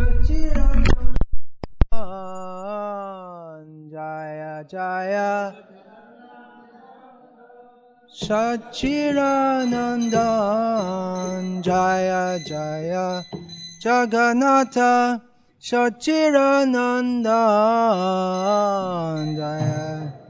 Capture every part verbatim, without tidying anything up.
Jaya Jaya Sachiranandan Jaya Jaya Jagannatha Sachiranandan Jaya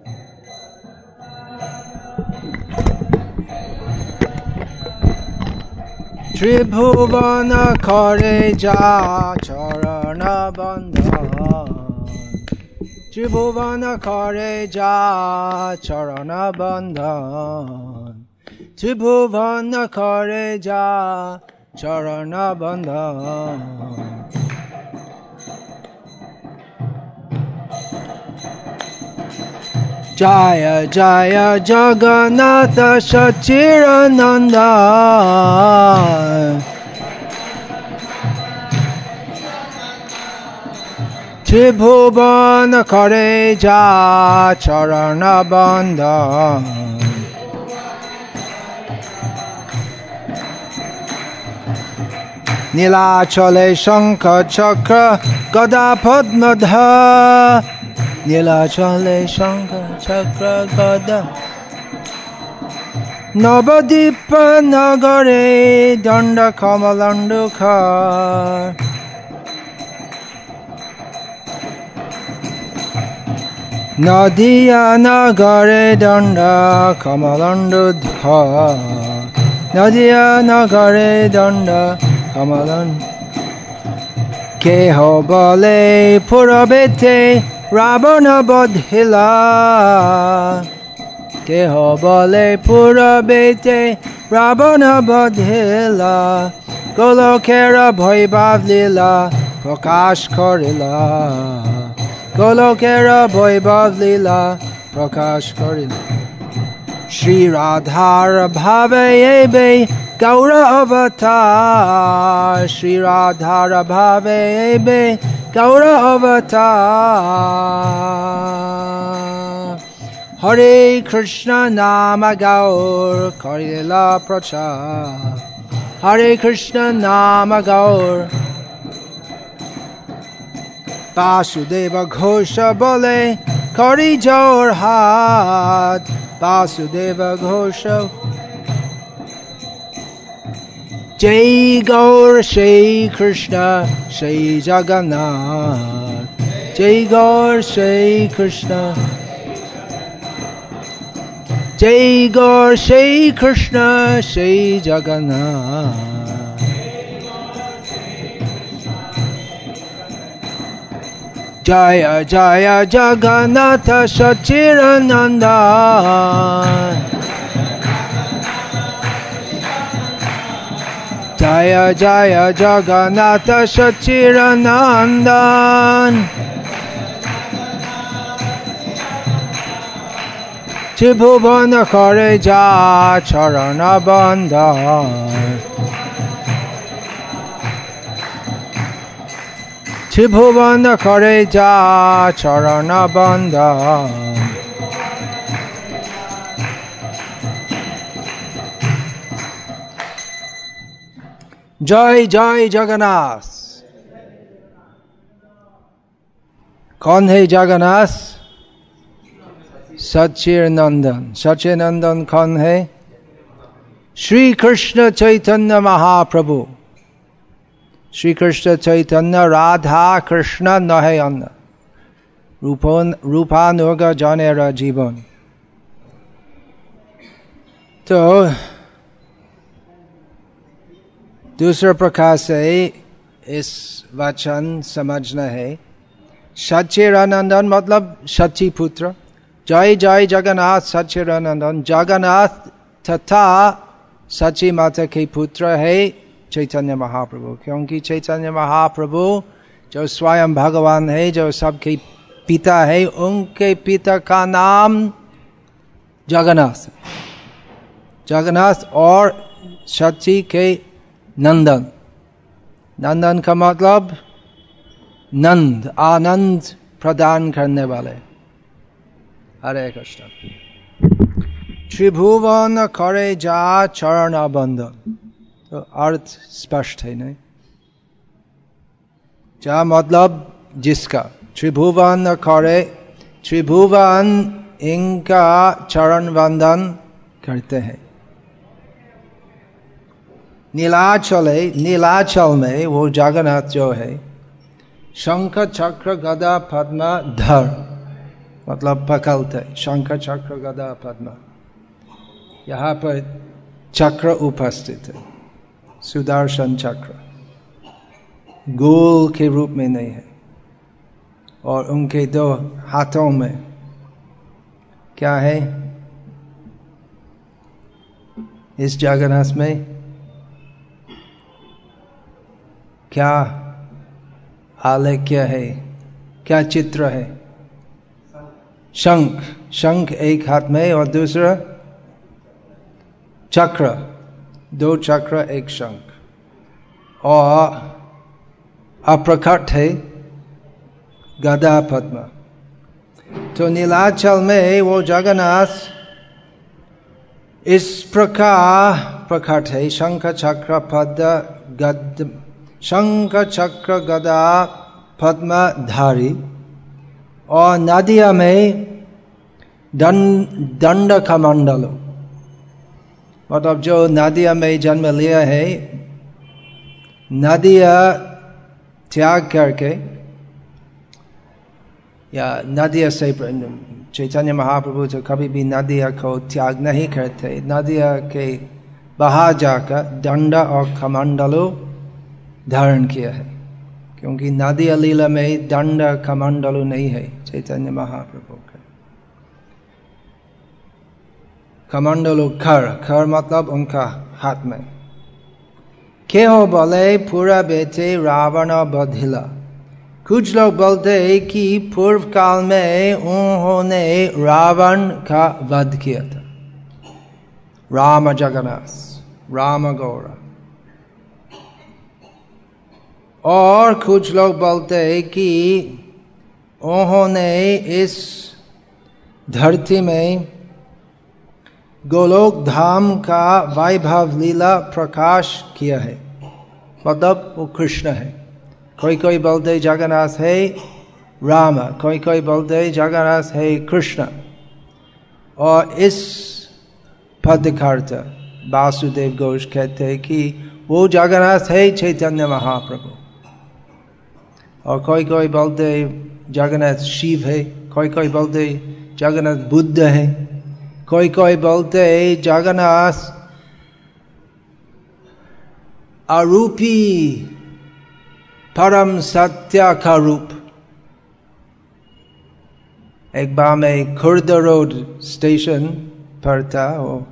Tribhuvana Kareja Charana Bandhan Tribhuvana Kareja Charana Bandhan Tribhuvana Kareja Charana Bandhan Jaya Jaya Jagannatha Sachiranandan Tribhuvana Kareja Charana Bandhan Nilachale Shankha Chakra Gada Padmadha Nilachale Shankha Chakra Gada Navadipa Nagare Danda Kamalandukha Nadia Nagare Danda Kamalandukha Nadia Nagare Danda Kamalan Keho Bale Purabete Ravana Bodhila Keho Bale Purabete Ravana Bodhila Golokera Bhaibhav Lila Prakash Korila Golokera Bhaibhav Lila Prakash Korila Shri Radhara Bhave Ebe Gaura Avatar Shri Radhara Bhave Ebe Gaura Avatar Hare Krishna Nama Gaur Karila Prachar Hare Krishna Nama Gaur Vasudeva Ghosha Bole Kari Jaur Hat Vasudeva Ghosha Jai Gaur Shri Krishna Shri Jagannath Jai Gaur Shri Krishna Jai Gaur Shri Krishna Shri Jagannath Jaya Jaya Jagannatha Sachiranandan Jaya Jaya Jagannatha Sachiranandan Tribhuvana Kareja Charana Bandhan Tribhuvana Kareja Charana Bandhan Jai Jai Jagannath. कौन है जगन्नाथ? सच्चिदानंदन. सच्चिदानंदन कौन है? श्री कृष्ण चैतन्य महाप्रभु. श्री कृष्ण चैतन्य राधा कृष्ण नहे अन्न. रूपन रूपानुग जनेर जीवन. तो दूसरा प्रकार से इस वचन समझना है. सच्चिदानंदन मतलब सच्ची पुत्र. जय जय जगन्नाथ सच्चिदानंदन. जगन्नाथ तथा सच्ची माता के पुत्र है चैतन्य महाप्रभु. क्योंकि चैतन्य महाप्रभु जो स्वयं भगवान है, जो सबके पिता है, उनके पिता का नाम जगन्नाथ. जगन्नाथ और सच्ची के नंदन. नंदन का मतलब नंद, आनंद प्रदान करने वाले. हरे कृष्ण. त्रिभुवन करे जा चरण बंधन. तो अर्थ स्पष्ट है नहीं? चा मतलब जिसका, त्रिभुवन करे, त्रिभुवन इनका चरण वंदन करते हैं। नीलाचल है, नीलाचल में वो जगन्नाथ जो है शंख चक्र गदा पद्म धर, मतलब पकड़ते, शंख चक्र गदा पद्म, यहाँ पर चक्र उपस्थित है, सुदर्शन चक्र, गोल के रूप में नहीं है। और उनके दो हाथों में क्या है इस जगन्नाथ में? क्या आलेख्य है, क्या चित्र है? शंख, शंख एक हाथ में और दूसरा चक्र, दो चक्र एक शंख, और अप्रकट है गदा पद्म। तो नीलाचल में वो जगन्नाथ इस प्रकार प्रकट है, शंख चक्र पद्म गद, शंख चक्र गदा पद्म धारी, और नदिया में दंड दंड कमंडल, मतलब जो नदिया में जन्म लिया है, नदिया त्याग करके, या नदिया से, चैतन्य महाप्रभु तो कभी भी नदिया को त्याग नहीं करते, नदिया के बाहर जाकर दंड और कमंडलो धारण किया है, क्योंकि नदिया लीला में दंड कमंडलो नहीं है चैतन्य महाप्रभु का। कमंडलो खर, खर मतलब उनका हाथ में। के हो बोले पूरा बेटे रावण बधिला, कुछ लोग बोलते हैं कि पूर्व काल में उन्होंने रावण का वध किया था, राम जगन्नाथ, राम गौरा। और कुछ लोग बोलते हैं कि उन्होंने इस धरती में गोलोक धाम का वैभव लीला प्रकाश किया है, मतलब वो कृष्ण है। कोई कोई बोलते जगन्नाथ है राम, कोई कोई बोलते जगन्नाथ है कृष्ण। और इस पदकर्ता वासुदेव घोष कहते हैं कि वो जगन्नाथ है चैतन्य महाप्रभु। और कोई कोई बोलते जगन्नाथ शिव है, कोई कोई बोलते जगन्नाथ बुद्ध है, कोई कोई बोलते जगन्नाथ आरूपी परम सत्य का रूप। एक बार मैं खुर्द रोड स्टेशन पर था और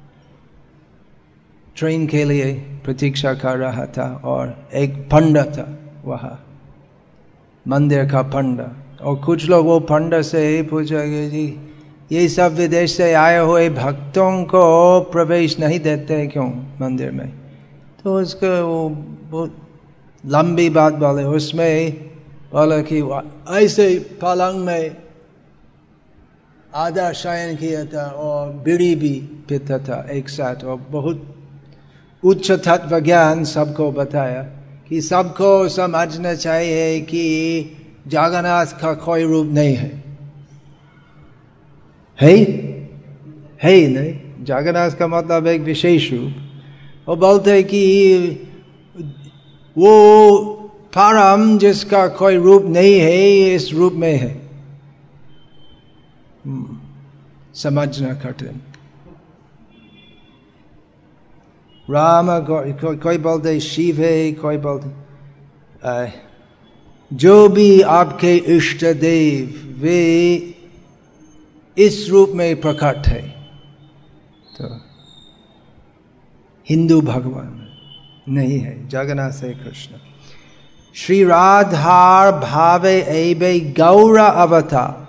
ट्रेन के लिए प्रतीक्षा कर रहा था, और एक पंडा था वहाँ, मंदिर का पंडा। और कुछ लोग वो पंडा से पूछेंगे जी ये सब विदेश से आए हुए भक्तों को प्रवेश नहीं देते क्यों मंदिर में? तो उसको वो बहुत लंबी बात बोले, उसमें बोला कि ऐसे पलंग में आधा शयन किया था और बीड़ी भी पीता था एक साथ, और बहुत उच्च तत्व ज्ञान सबको बताया कि सबको समझना चाहिए कि जगन्नाथ का कोई रूप नहीं है, है है नहीं, जगन्नाथ का मतलब एक विशेष रूप। और बोलते हैं कि वो परम जिसका कोई रूप नहीं है इस रूप में है। समझना कठिन। राम को, कोई बोलते शिव है, कोई बोलते जो भी आपके इष्ट देव वे इस रूप में प्रकट है। तो हिंदू भगवान नहीं है, जगन्नाथ से कृष्ण। श्री राधार भावे एबे गौर अवतार,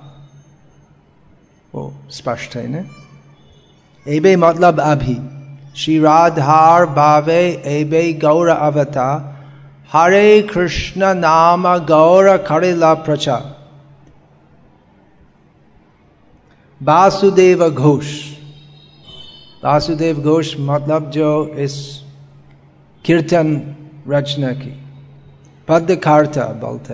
वो स्पष्ट है ना। एबे मतलब अभी। श्री राधार भावे एबे गौर अवतार, हरे कृष्ण नाम गौर करेला प्रचार। वासुदेव घोष, वासुदेव घोष मतलब जो इस कीर्तन रचना की पदकार्ता बोलते।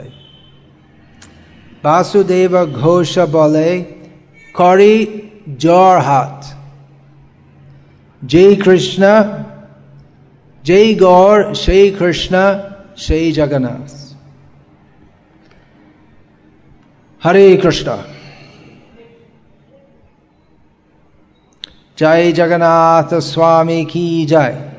वासुदेव घोष बोले करी जोर हाथ, जय कृष्ण जय गौर श्री कृष्ण श्री जगन्नाथ। हरे कृष्ण। जय जगन्नाथ स्वामी की जय।